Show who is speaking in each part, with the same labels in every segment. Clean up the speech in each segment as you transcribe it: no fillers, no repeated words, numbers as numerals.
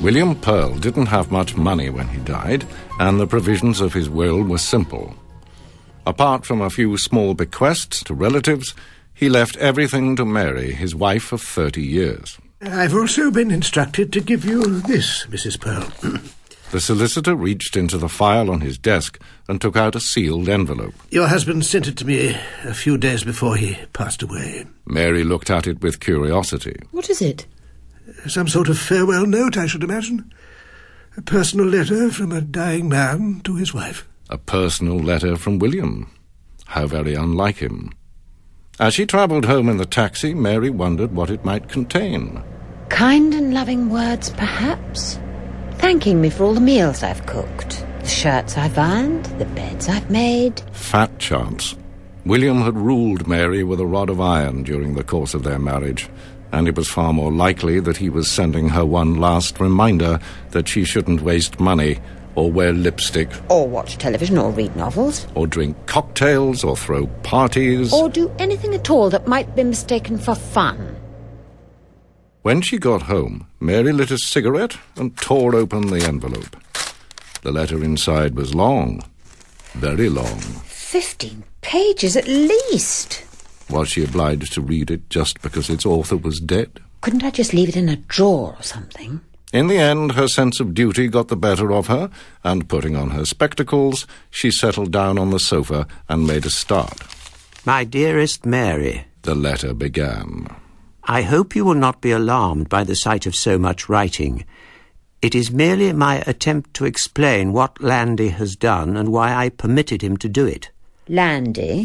Speaker 1: William Pearl didn't have much money when he died, and the provisions of his will were simple. Apart from a few small bequests to relatives, he left everything to Mary, his wife of 30 years.
Speaker 2: I've also been instructed to give you this, Mrs. Pearl.
Speaker 1: The solicitor reached into the file on his desk and took out a sealed envelope.
Speaker 2: Your husband sent it to me a few days before he passed away.
Speaker 1: Mary looked at it with curiosity.
Speaker 3: What is it?
Speaker 2: Some sort of farewell note, I should imagine. A personal letter from a dying man to his wife.
Speaker 1: A personal letter from William. How very unlike him. As she travelled home in the taxi, Mary wondered what it might contain.
Speaker 3: Kind and loving words, perhaps? Thanking me for all the meals I've cooked, the shirts I've ironed, the beds I've made.
Speaker 1: Fat chance. William had ruled Mary with a rod of iron during the course of their marriage, and it was far more likely that he was sending her one last reminder that she shouldn't waste money, or wear lipstick,
Speaker 3: Or watch television, or read novels.
Speaker 1: or drink cocktails, or throw parties.
Speaker 3: Or do anything at all that might be mistaken for fun.
Speaker 1: When she got home, Mary lit a cigarette and tore open the envelope. The letter inside was long, very long.
Speaker 3: 15 pages at least.
Speaker 1: Was she obliged to read it just because its author was dead?
Speaker 3: Couldn't I just leave it in a drawer or something?
Speaker 1: In the end, her sense of duty got the better of her, and putting on her spectacles, she settled down on the sofa and made a start.
Speaker 4: My dearest Mary,
Speaker 1: The letter began.
Speaker 4: I hope you will not be alarmed by the sight of so much writing. It is merely my attempt to explain what Landy has done and why I permitted him to do it.
Speaker 3: Landy?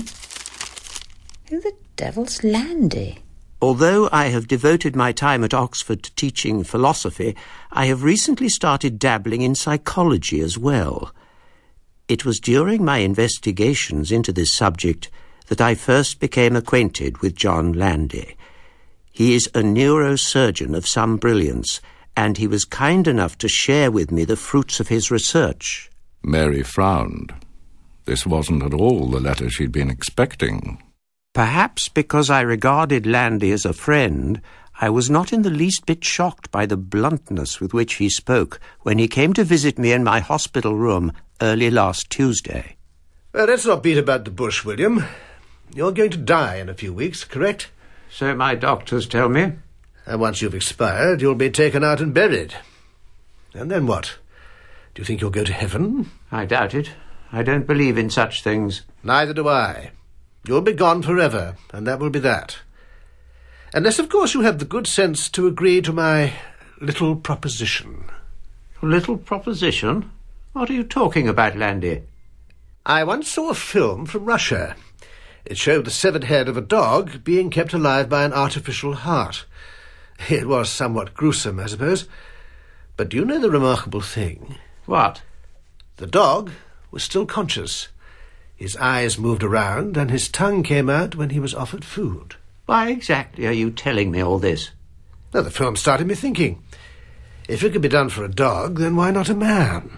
Speaker 3: Who the devil's Landy?
Speaker 4: Although I have devoted my time at Oxford to teaching philosophy, I have recently started dabbling in psychology as well. It was during my investigations into this subject that I first became acquainted with John Landy. He is a neurosurgeon of some brilliance, and he was kind enough to share with me the fruits of his research.
Speaker 1: Mary frowned. This wasn't at all the letter she'd been expecting.
Speaker 4: Perhaps because I regarded Landy as a friend, I was not in the least bit shocked by the bluntness with which he spoke when he came to visit me in my hospital room early last Tuesday.
Speaker 2: Well, let's not beat about the bush, William. You're going to die in a few weeks, correct?
Speaker 4: So my doctors tell me.
Speaker 2: And once you've expired, you'll be taken out and buried. And then what? Do you think you'll go to heaven?
Speaker 4: I doubt it. I don't believe in such things.
Speaker 2: Neither do I. You'll be gone forever, and that will be that. Unless, of course, you have the good sense to agree to my little proposition.
Speaker 4: Little proposition? What are you talking about, Landy?
Speaker 2: I once saw a film from Russia. It showed the severed head of a dog being kept alive by an artificial heart. It was somewhat gruesome, I suppose. But do you know the remarkable thing?
Speaker 4: What?
Speaker 2: The dog was still conscious. His eyes moved around, and his tongue came out when he was offered food.
Speaker 4: Why exactly are you telling me all this?
Speaker 2: Now, the film started me thinking. If it could be done for a dog, then why not a man?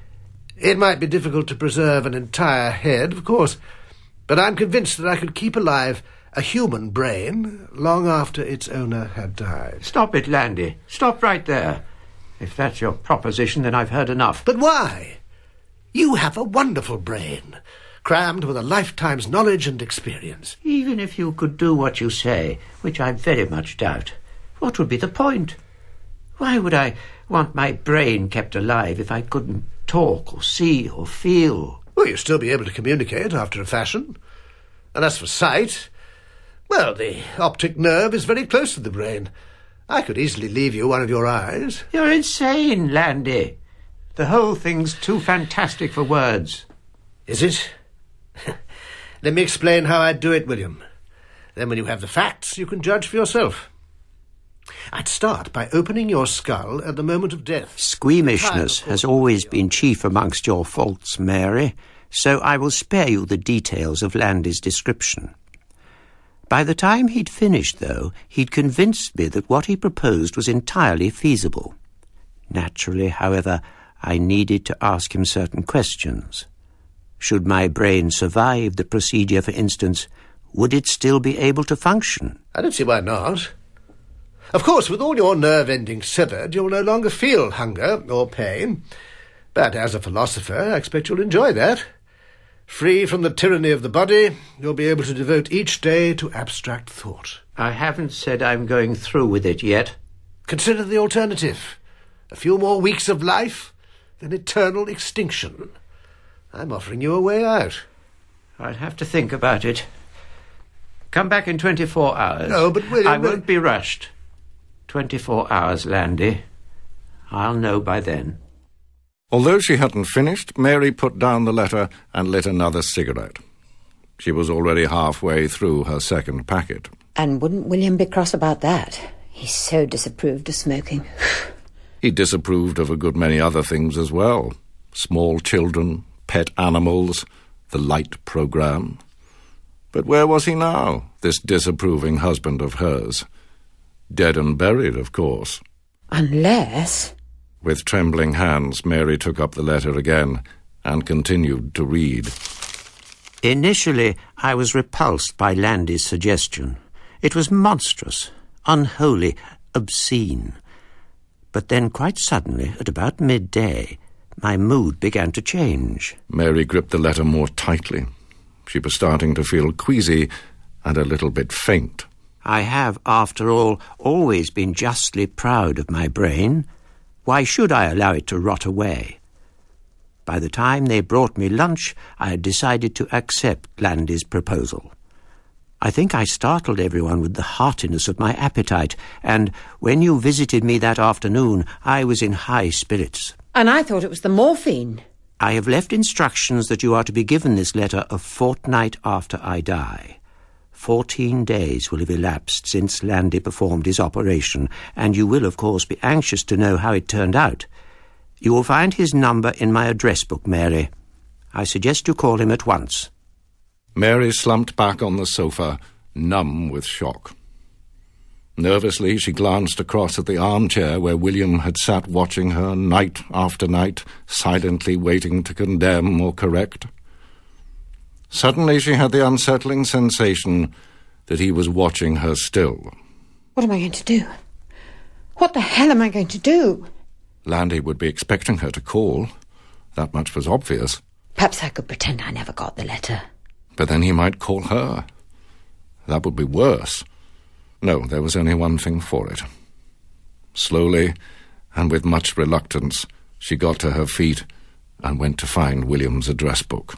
Speaker 2: It might be difficult to preserve an entire head, of course, but I'm convinced that I could keep alive a human brain long after its owner had died.
Speaker 4: Stop it, Landy. Stop right there. If that's your proposition, then I've heard enough.
Speaker 2: But why? You have a wonderful brain, crammed with a lifetime's knowledge and experience.
Speaker 4: Even if you could do what you say, which I very much doubt, what would be the point? Why would I want my brain kept alive if I couldn't talk or see or feel?
Speaker 2: Well, you'd still be able to communicate after a fashion. And as for sight, well, the optic nerve is very close to the brain. I could easily leave you one of your eyes.
Speaker 4: You're insane, Landy. The whole thing's too fantastic for words.
Speaker 2: Is it? Let me explain how I'd do it, William. Then when you have the facts, you can judge for yourself. I'd start by opening your skull at the moment of death.
Speaker 4: Squeamishness has always been chief amongst your faults, Mary, so I will spare you the details of Landy's description. By the time he'd finished, though, he'd convinced me that what he proposed was entirely feasible. Naturally, however, I needed to ask him certain questions. Should my brain survive the procedure, for instance, would it still be able to function?
Speaker 2: I don't see why not. Of course, with all your nerve endings severed, you'll no longer feel hunger or pain. But as a philosopher, I expect you'll enjoy that. Free from the tyranny of the body, you'll be able to devote each day to abstract thought.
Speaker 4: I haven't said I'm going through with it yet.
Speaker 2: Consider the alternative. A few more weeks of life, then eternal extinction. I'm offering you a way out.
Speaker 4: I'd have to think about it. Come back in 24 hours.
Speaker 2: No, but William...
Speaker 4: I won't be rushed. 24 hours, Landy. I'll know by then.
Speaker 1: Although she hadn't finished, Mary put down the letter and lit another cigarette. She was already halfway through her second packet.
Speaker 3: And wouldn't William be cross about that? He so disapproved of smoking.
Speaker 1: He disapproved of a good many other things as well. Small children, pet animals, the light programme. But where was he now, this disapproving husband of hers? Dead and buried, of course.
Speaker 3: Unless...
Speaker 1: With trembling hands, Mary took up the letter again and continued to read.
Speaker 4: Initially, I was repulsed by Landy's suggestion. It was monstrous, unholy, obscene. But then, quite suddenly, at about midday, my mood began to change.
Speaker 1: Mary gripped the letter more tightly. She was starting to feel queasy and a little bit faint.
Speaker 4: I have, after all, always been justly proud of my brain. Why should I allow it to rot away? By the time they brought me lunch, I had decided to accept Landy's proposal. I think I startled everyone with the heartiness of my appetite, and when you visited me that afternoon, I was in high spirits.
Speaker 3: And I thought it was the morphine.
Speaker 4: I have left instructions that you are to be given this letter a fortnight after I die. 14 days will have elapsed since Landy performed his operation, and you will, of course, be anxious to know how it turned out. You will find his number in my address book, Mary. I suggest you call him at once.
Speaker 1: Mary slumped back on the sofa, numb with shock. Nervously, she glanced across at the armchair where William had sat watching her night after night, silently waiting to condemn or correct. Suddenly she had the unsettling sensation that he was watching her still.
Speaker 3: What am I going to do? What the hell am I going to do?
Speaker 1: Landy would be expecting her to call. That much was obvious.
Speaker 3: Perhaps I could pretend I never got the letter.
Speaker 1: But then he might call her. That would be worse. No, there was only one thing for it. Slowly, and with much reluctance, she got to her feet and went to find William's address book.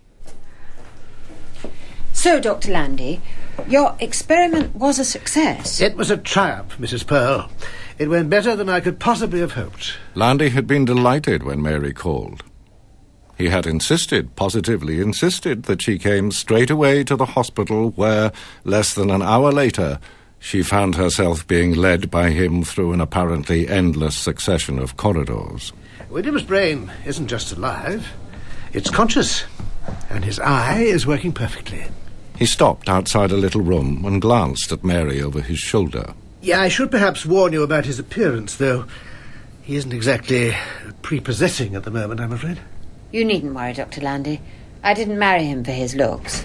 Speaker 3: So, Dr. Landy, your experiment was a success.
Speaker 2: It was a triumph, Mrs. Pearl. It went better than I could possibly have hoped.
Speaker 1: Landy had been delighted when Mary called. He had insisted, positively insisted, that she came straight away to the hospital where, less than an hour later, she found herself being led by him through an apparently endless succession of corridors.
Speaker 2: William's brain isn't just alive, it's conscious, and his eye is working perfectly.
Speaker 1: He stopped outside a little room and glanced at Mary over his shoulder.
Speaker 2: Yeah, I should perhaps warn you about his appearance, though. He isn't exactly prepossessing at the moment, I'm afraid.
Speaker 3: You needn't worry, Dr. Landy. I didn't marry him for his looks.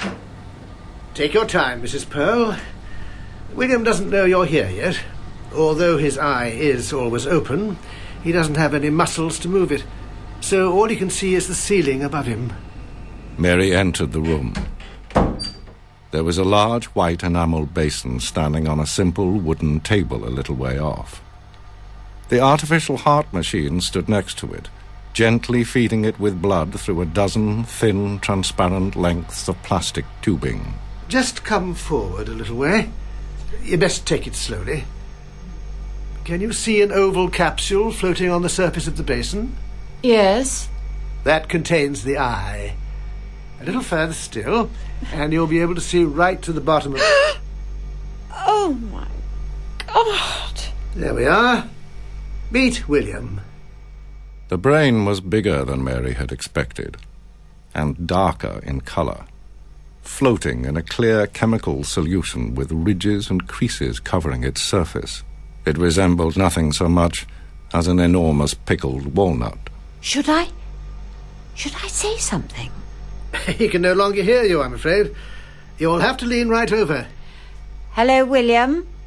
Speaker 2: Take your time, Mrs. Pearl. William doesn't know you're here yet. Although his eye is always open, he doesn't have any muscles to move it, so all he can see is the ceiling above him.
Speaker 1: Mary entered the room. There was a large white enamel basin standing on a simple wooden table a little way off. The artificial heart machine stood next to it, gently feeding it with blood through a dozen thin, transparent lengths of plastic tubing.
Speaker 2: Just come forward a little way. You best take it slowly. Can you see an oval capsule floating on the surface of the basin?
Speaker 3: Yes.
Speaker 2: That contains the eye. A little further still, and you'll be able to see right to the bottom of it.
Speaker 3: Oh, my God.
Speaker 2: There we are. Meet William.
Speaker 1: The brain was bigger than Mary had expected, and darker in colour, floating in a clear chemical solution with ridges and creases covering its surface. It resembled nothing so much as an enormous pickled walnut.
Speaker 3: Should I say something?
Speaker 2: He can no longer hear you, I'm afraid. You'll have to lean right over.
Speaker 3: Hello, William.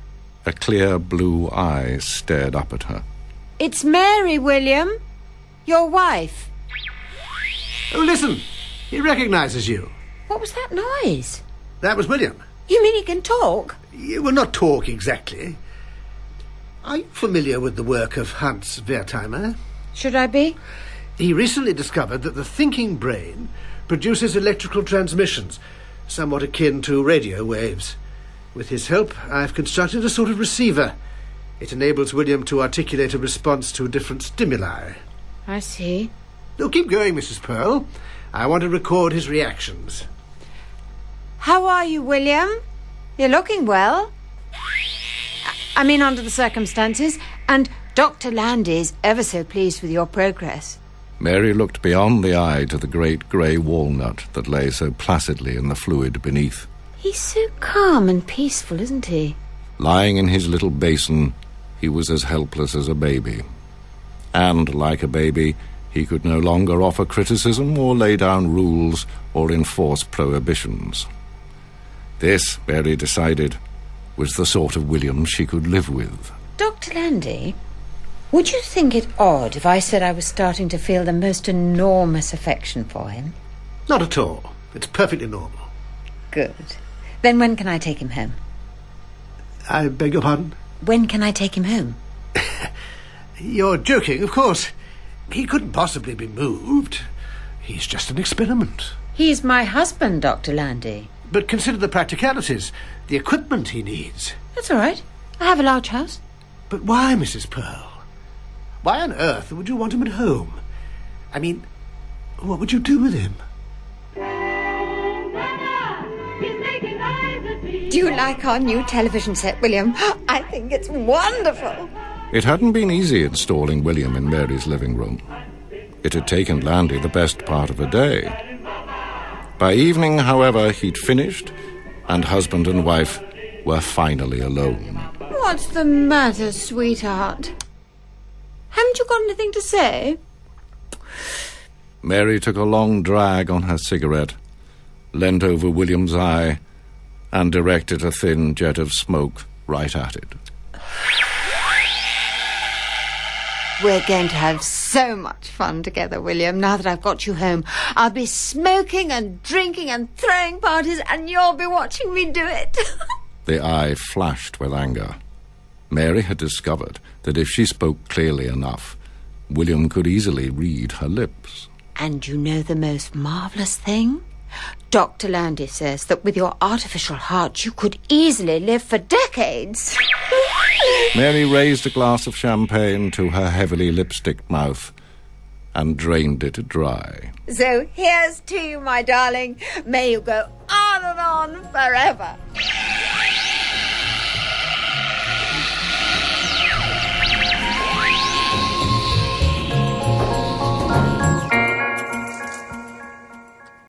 Speaker 1: A clear blue eye stared up at her.
Speaker 3: It's Mary, William. Your wife.
Speaker 2: Oh, listen. He recognises you.
Speaker 3: What was that noise?
Speaker 2: That was William.
Speaker 3: You mean he can talk?
Speaker 2: Well, not talk exactly. Are you familiar with the work of Hans Wertheimer?
Speaker 3: Should I be?
Speaker 2: He recently discovered that the thinking brain produces electrical transmissions, somewhat akin to radio waves. With his help, I've constructed a sort of receiver. It enables William to articulate a response to different stimuli.
Speaker 3: I see.
Speaker 2: Oh, keep going, Mrs. Pearl. I want to record his reactions.
Speaker 3: How are you, William? You're looking well. I mean, under the circumstances. And Dr. Landy's ever so pleased with your progress.
Speaker 1: Mary looked beyond the eye to the great grey walnut that lay so placidly in the fluid beneath.
Speaker 3: He's so calm and peaceful, isn't he?
Speaker 1: Lying in his little basin, he was as helpless as a baby. And, like a baby, he could no longer offer criticism or lay down rules or enforce prohibitions. This, Mary decided, was the sort of William she could live with.
Speaker 3: Dr. Landy, would you think it odd if I said I was starting to feel the most enormous affection for him?
Speaker 2: Not at all. It's perfectly normal.
Speaker 3: Good. Then when can I take him home?
Speaker 2: I beg your pardon?
Speaker 3: When can I take him home?
Speaker 2: You're joking, of course. He couldn't possibly be moved. He's just an experiment.
Speaker 3: He's my husband, Dr. Landy.
Speaker 2: But consider the practicalities, the equipment he needs.
Speaker 3: That's all right. I have a large house.
Speaker 2: But why, Mrs. Pearl? Why on earth would you want him at home? I mean, what would you do with him?
Speaker 3: Do you like our new television set, William? I think it's wonderful.
Speaker 1: It hadn't been easy installing William in Mary's living room. It had taken Landy the best part of a day. By evening, however, he'd finished, and husband and wife were finally alone.
Speaker 3: What's the matter, sweetheart? Haven't you got anything to say?
Speaker 1: Mary took a long drag on her cigarette, leant over William's eye, and directed a thin jet of smoke right at it.
Speaker 3: We're going to have so much fun together, William, now that I've got you home. I'll be smoking and drinking and throwing parties, and you'll be watching me do it.
Speaker 1: The eye flashed with anger. Mary had discovered that if she spoke clearly enough, William could easily read her lips.
Speaker 3: And you know the most marvellous thing? Dr. Landy says that with your artificial heart you could easily live for decades.
Speaker 1: Mary raised a glass of champagne to her heavily lipsticked mouth and drained it dry.
Speaker 3: So here's to you, my darling. May you go on and on forever.